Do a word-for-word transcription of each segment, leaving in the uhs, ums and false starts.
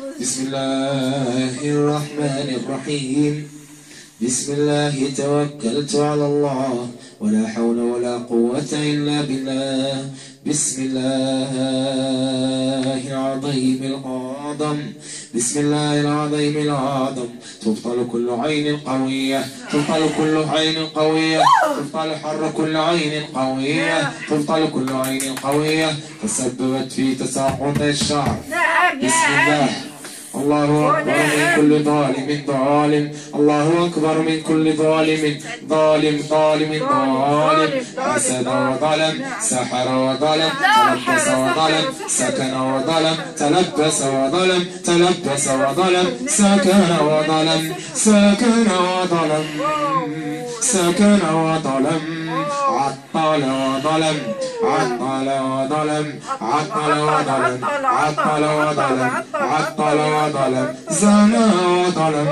بسم الله الرحمن الرحيم. بسم الله توكلت على الله ولا حول ولا قوة إلا بالله. بسم الله العظيم الأعظم. بسم الله العظيم الأعظم. تبطل كل عين قوية، تبطل كل عين قوية، تبطل حر كل عين قوية، تبطل كل عين قوية تسببت في تساقط الشعر. بسم الله. الله أكبر من كل ظالم ظالم، الله أكبر من كل ظالم ظالم ظالم ظالم. حسد وظلم، سحر وظلم، تلبس وظلم، سكن وظلم، تلبس وظلم، تلبس وظلم، سكن وظلم، سكن وظلم، سكن وظلم. عطل وظلم، عطل وظلم، عطل وظلم، عطل وظلم، عطل وظلم، زنى وظلم،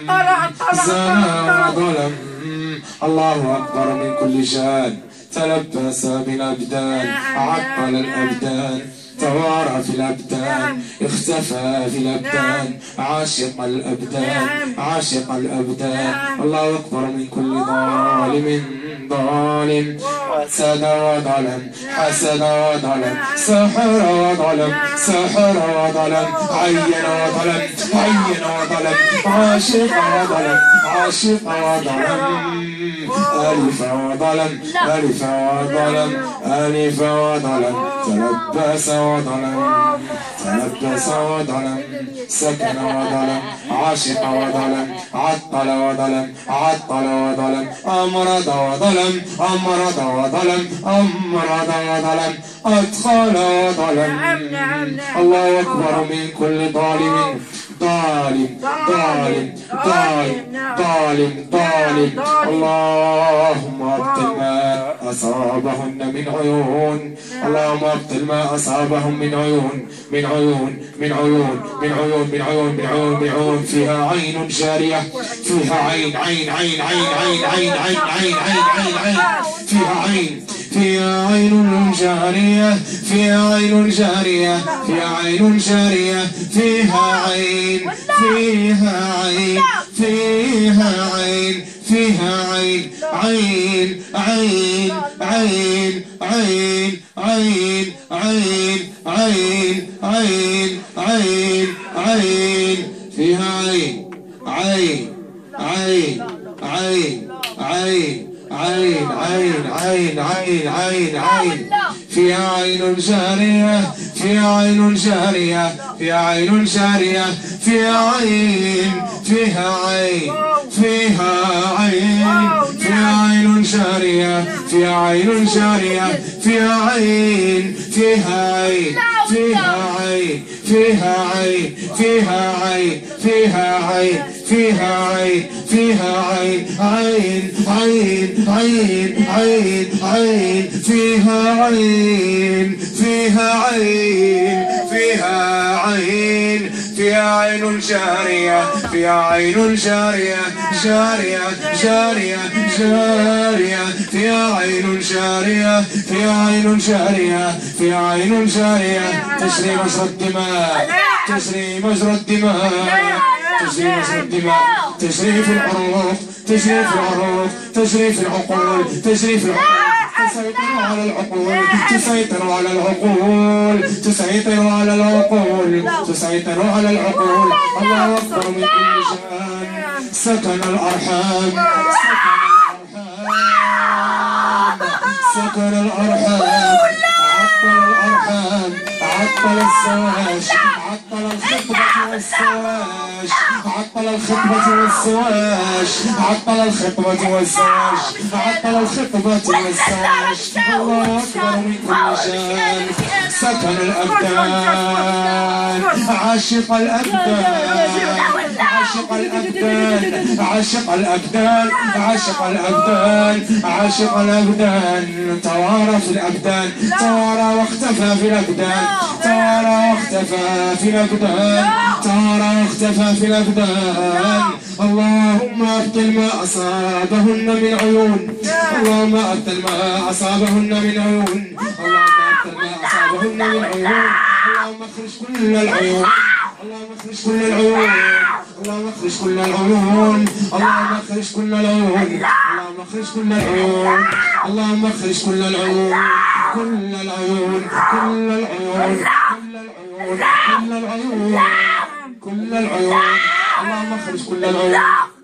زنى وظلم. الله أكبر من كل شان. تلبس بالأبدان، عطل الأبدان، توارى في الأبدان، اختفى في الأبدان، عاشق الأبدان، عاشق الأبدان. الله أكبر من كل ظالم ظالم. حسد وظلم، حسد وظلم، سحر وظلم، سحر وظلم، عين وظلم، عين وظلم، عاشق وظلم، عاشق وظلم. ألف وظلم، ألف وظلم، ألف وظلم، تلبس وظلم، تلبس وظلم، سكن وظلم، عاشق وظلم، عطل وظلم، عطل وظلم، أمرض وظلم، أمرض وظلم، أمرض وظلم، أدخل وظلم. الله أكبر من كل ظالم ظالم ظالم ظالم ظالم ظالم. اللهم ابطل ما أصابهن من عيون، اللهم ابطل ما أصابهم من عيون، من عيون، من عيون، من عيون، من عيون، من عيون، من عيون. فيها عين جارية، فيها عين عين عين عين عين عين عين عين عين عين عين. فيها عين، فيها عين جارية، فيها عين جارية، فيها عين جارية، فيها عين، فيها عين، فيها عين، فيها عين، عين عين عين عين عين عين عين عين عين عين. فيها عين، عين عين عين عين عين عين عين عين عين عين. فيها عين جارية، فيها عين جارية، فيها عين جارية، فيها عين، فيها عين، فيها عين، فيها عين جارية، فيها عين جارية، فيها عين، فيها عين، فيها عين، فيها عين، فيها عين، فيها عين، فيها عين، فيها عين، عين عين عين عين عين. فيها عين، فيها عين، فيها عين، فيها عين جارية، فيها عين جارية، جارية جارية جارية. فيها عين جارية، فيها عين جارية، فيها عين جارية. تجري مجرى الدماء، تجري مجرى الدماء، تجري مجرى الدماء، تجري في العروق، تجري في العروق، تجري في العقول، تجري في العقول. تسيطر على العقول، تسيطر على العقول، تسيطر على العقول، تسيطر على العقول. الله أكبر من كل شان. سكن الأرحام، سكن الأرحام، عطل الأرحام، عطل الزواج، عطل الخطبة والزواج، عطل الخطبة والزواج، عطل الخطبة والزواج، عطل الخطبة والزواج. الله أكبر من كل شان. سكن الأبدان، عاشق الأبدان، عاشق الأبدان، عاشق الأبدان، عاشق الأبدان، عاشق الأبدان. توارى في الأبدان، توارى واختفى في الأبدان، توارى واختفى في الأبدان، توارى واختفى في الأبدان. اللهم أبطل ما أصابهن من عيون، اللهم أبطل ما أصابهن من عيون، اللهم أبطل ما أصابهن من عيون. اللهم اخرج كل العيون، اللهم اخرج كل العيون، اللهم اخرج كل العيون، اللهم اخرج كل العيون، اللهم اخرج كل العيون، اللهم اخرج كل العيون، كل العيون، كل العيون، كل العيون، كل العيون، كل العيون، اللهم اخرج كل العيون،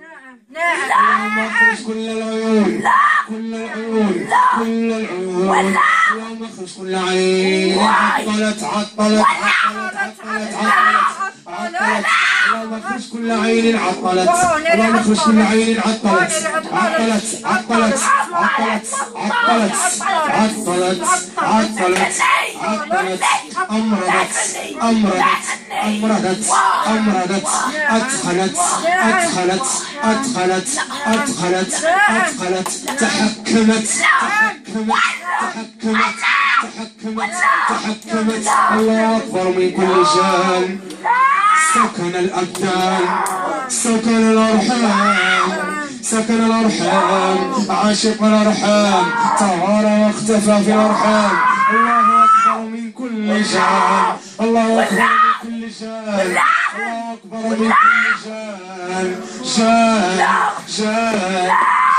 اللهم اخرج كل العيون، كل العيون، كل العيون، اللهم اخرج كل عين عطلت عطلت عطلت عطلت عطلت، اللهم اخرج كل عين عطلت، اللهم اخرج كل عين عطلت عطلت عطلت عطلت عطلت عطلت عطلت عطلت أمرضت أمرضت أمرضت أمرضت أدخلت أدخلت أدخلت أدخلت أدخلت تحكمت تحكمت تحكمت تحكمت تحكمت. الله أكبر من كل جان. سكن الأبدان، سكن الأرحام، سكن الأرحام، عاشق الأرحام، طار واختفى في الأرحام. الله أكبر من كل جان، الله أكبر من كل جان، الله أكبر من كل جان، جان جان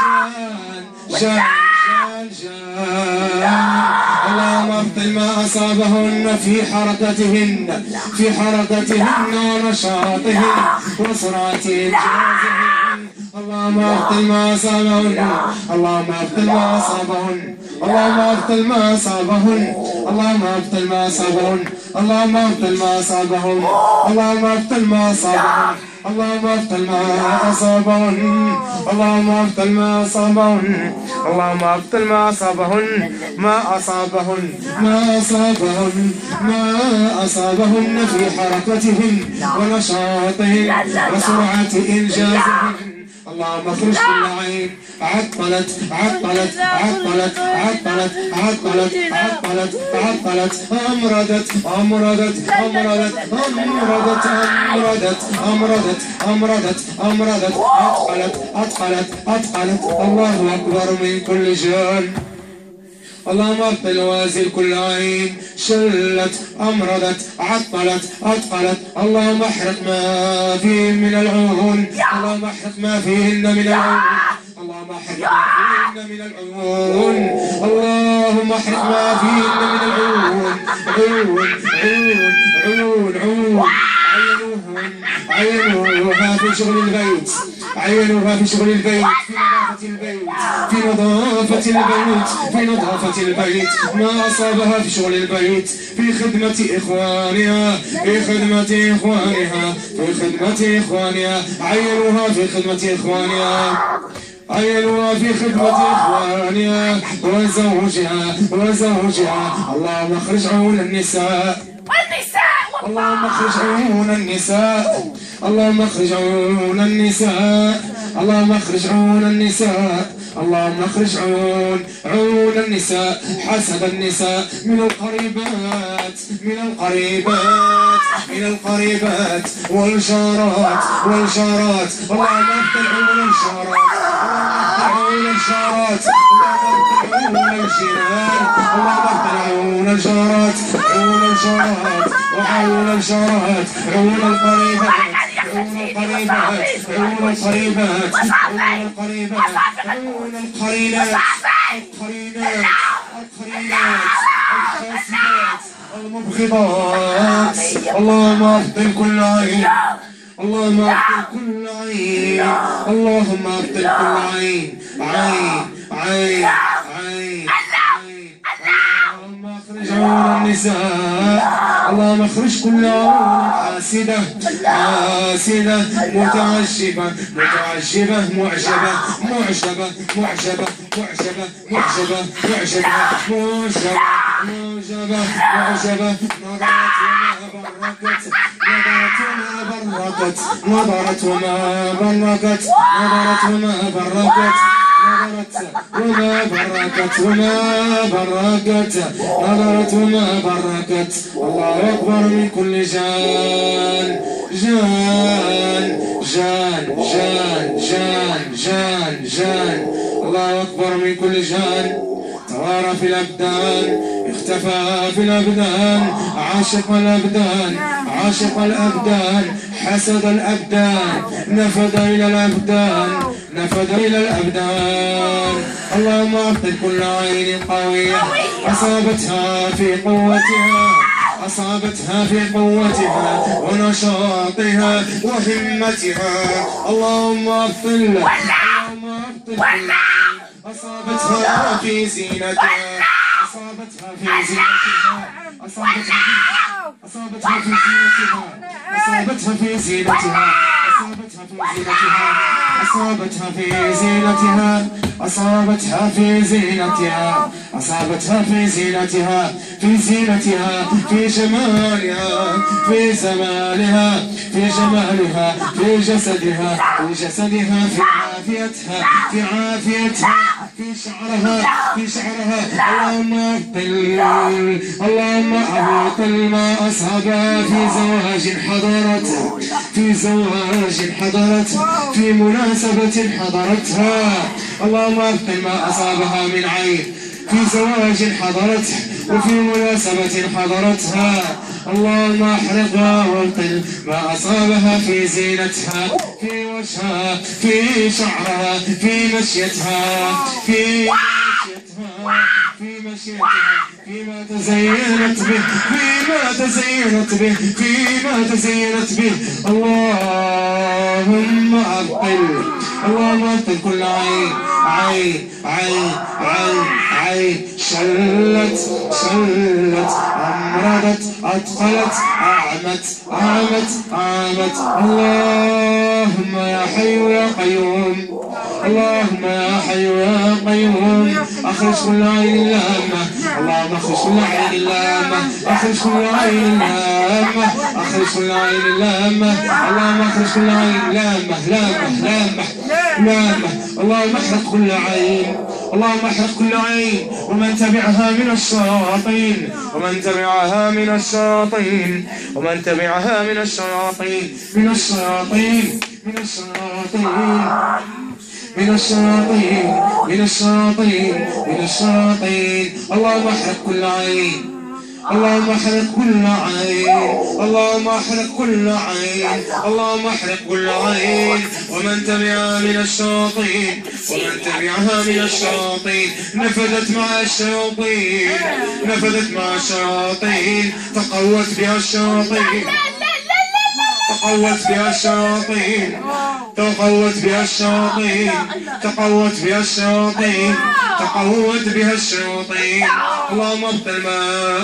جان جان جان جان. اللهم ابطل ما أصابهن في حركتهن في حركتهن ونشاطهن وسرعة إنجازهن. اللهم ابطل ما أصابهن، اللهم ابطل ما أصابهن، اللهم ابطل ما أصابهن، اللهم ابطل ما أصابهن، اللهم ابطل ما أصابهن، اللهم ابطل ما أصابهن، اللهم ابطل ما أصابهن، اللهم ابطل ما أصابهن، اللهم ابطل ما أصابهن، ما أصابهن ما أصابهن ما أصابهن في حركتهن ونشاطهن وسرعة إنجازهن. اللهم اخرج كل عين عطلت عطلت عطلت عطلت عطلت عطلت عطلت أمرضت أمرضت أمرضت أمرضت أمرضت أمرضت أمرضت أمرضت أثقلت أثقلت أثقلت. الله أكبر من كل جان. اللهم ابطل وازل كل عين شلت أمرضت عطلت أثقلت. اللهم احرق ما فيهن من العيون، اللهم احرق ما فيهن من العيون، اللهم احرق ما فيهن من العيون، اللهم احرق ما فيهن من العيون. عيون عيون عيون عيون عينوهن عينوها في شغل البيت، عينوها في شغل البيت، في نظافة البيت، في نظافة البيت، في نظافة البيت، ما أصابها في شغل البيت، في خدمة إخوانها، في خدمة إخوانها، في خدمة إخوانها، عينوها في خدمة إخوانها، عينوها في خدمة إخوانها وزوجها وزوجها. اللهم اخرج عيون النساء، اللهم اخرج عيون النساء، اللهم اخرج عيون النساء، اللهم اخرج عيون النساء، اللهم اخرج عيون عيون النساء، حسد النساء من القريبات من القريبات من القريبات والجارات والجارات. اللهم ابطل عيون الجارات، اللهم ابطل عيون الجارات، اللهم ابطل عيون الجيران، اللهم ابطل عيون الجارات، عيون الجارات وعيون الجارات، عيون القريبات، عيون القريبات، عيون القريبات، عيون القريبات، عيون القرينات، القرينات، القرينات، الحاسدات، المبغضات. اللهم ابطل كل عين، اللهم ابطل كل عين، اللهم ابطل كل عين، عين عين عين عين. اللهم اخرج عيون النساء، اللهم اخرج كل عيون حاسدة حاسدة متعجبة متعجبة معجبة معجبة معجبة معجبة معجبة معجبة معجبة معجبة معجبة. نظرت وما بركت، نظرت وما بركت، نظرت وما بركت، نظرت وما بركت، نظرت وما بركت. الله أكبر من كل جان جان جان جان جان جان جان. الله أكبر من كل جان. توارى في الأبدان، اختفى في الأبدان، عاشق الأبدان، عاشق الأبدان حسد الأبدان نفد إلى الأبدان نفد إلى الأبدان. اللهم أبطل كل عين قوية أصابتها في قوتها أصابتها في قوتها ونشاطها وهمتها. اللهم أبطل اللهم أبطل أصابتها في زينتها أصابتها في زينتها أصابتها في أصابتها في زينتها أصابتها في زينتها أصابتها في زينتها أصابتها في زينتها أصابتها في زينتها في زينتها في جمالها في زمالها في جمالها في جسدها في جسدها في عافيتها في عافيتها في شعرها في شعرها. اللهم أبطل اللهم أبطل ما أصابها في زواج حضرت في زواج حضرت في مناسبة حضرتها. اللهم أبطل ما أصابها من عين في زواج حضرت وفي مناسبة حضرتها. اللهم احرقها وابطل ما أصابها في زينتها في وجهها في شعرها في مشيتها في مشيتها في مشيتها فيما تزينت به فيما تزينت به فيما تزينت به. اللهم أبطل اللهم أبطل كل عين عين عين عين عين شلت شلت أمرضت أدخلت أعمت أعمت أعمت. اللهم يا حي يا قيوم اللهم يا حي يا قيوم أخرج كل عين لامة. اللهم اخرج كل عين لامة اخرج كل عين لامة اخرج كل عين لامة. اللهم اخرج كل عين لامة لامة لامة لامة. اللهم احرق كل عين اللهم احرق كل عين ومن تبعها من الشياطين ومن تبعها من الشياطين ومن تبعها من الشياطين من الشياطين من الشياطين من الشياطين من الشياطين من الشياطين. اللهم احرق كل عين اللهم احرق كل عين اللهم احرق كل عين اللهم احرق كل عين ومن تبعها من الشياطين ومن تبعها من الشياطين نفذت مع الشياطين نفذت مع الشياطين تقوت بها الشياطين تقوت بها الشياطين تقوت بها الشياطين تقوت بها الشياطين تقوت بها الشياطين. اللهم ابطل ما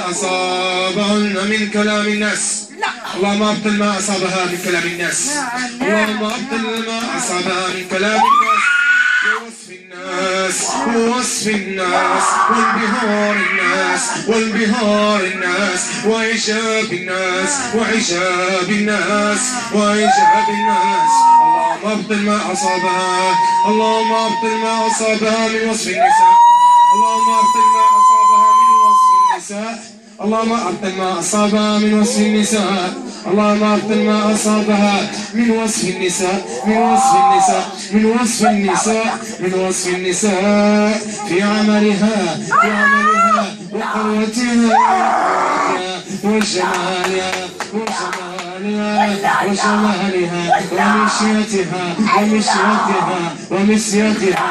أصابهن من كلام الناس اللهم ابطل ما أصابها من كلام الناس اللهم ابطل ما أصابها من كلام الناس ووصف الناس ووصف الناس وانبهار الناس وانبهار الناس وعجاب الناس وعجاب الناس وعجاب الناس. اللهم ابطل ما أصابها اللهم ابطل ما أصابها من وصف النساء اللهم ابطل ما أصابها من وصف النساء اللهم ابطل ما أصابها من وصف النساء اللهم ابطل ما أصابها من وصف النساء من وصف النساء من وصف النساء من وصف النساء في عملها في عملها وقوتها وجمالها وجمالها وجمالها ومشيتها ومشيتها ومشيتها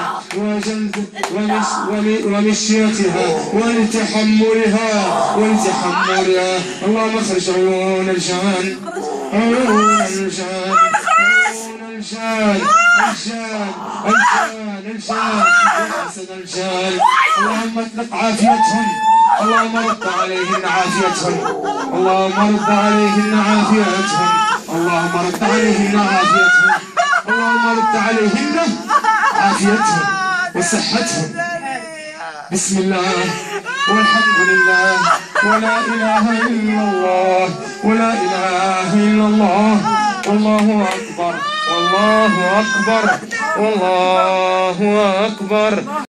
ومشيتها ولتحملها ولتحملها. اللهم اخرج عيون الجان عيون الجان عيون الجان الجان الجان الجان حسد الجان. اللهم اطلق عافيتهم اللهم رد عليهن عافيتهم اللهم رد عليهن عافيتهم اللهم رد عليهن عافيتهم اللهم رد عليهن عافيتهم وصحتهم. بسم الله والحمد لله ولا إله إلا الله ولا إله إلا الله والله أكبر والله أكبر والله أكبر.